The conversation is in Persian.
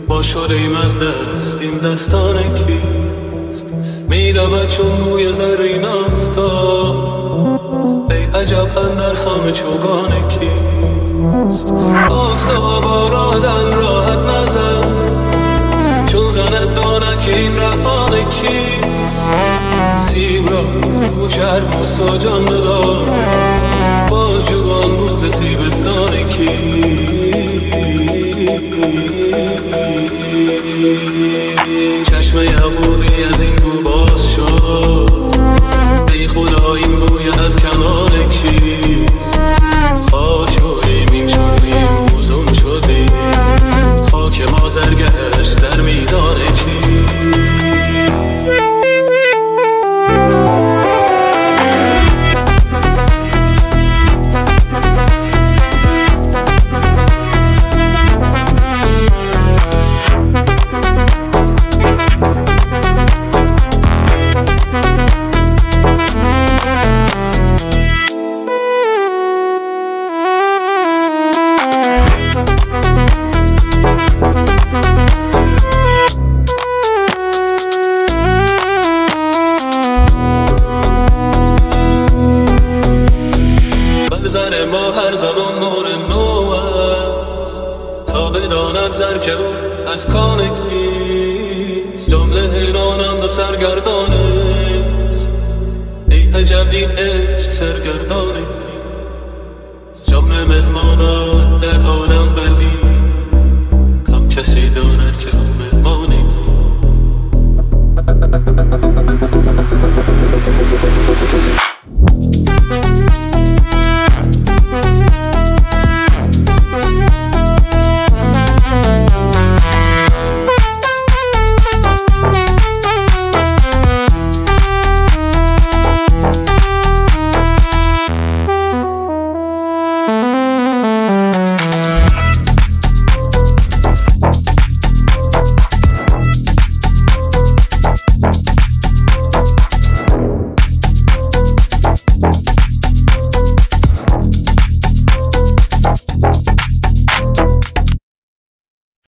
ما شدیم از دست این دستان کیست میدود چون بوی زرین آفتاب ای عجب اندر خم چوگان کیست آفتابا را زن راحت نزن چون زند دانک این رهان کیست سیب را رو چرموست و جان دار باز جوان بود سیبستان کیست چشم یهودی از این بو باز شد ای خدا این بوی از کنار کیست خاک شدیم این شدیم موزون شدیم خاک ما زرگشت در میزان کیست زر ما هر زمان نور نو است تا بداند زر که او از کان کیست جمله حیرانند و سرگردانست ای عجب این عشق سرگردان کیست جمله مهمان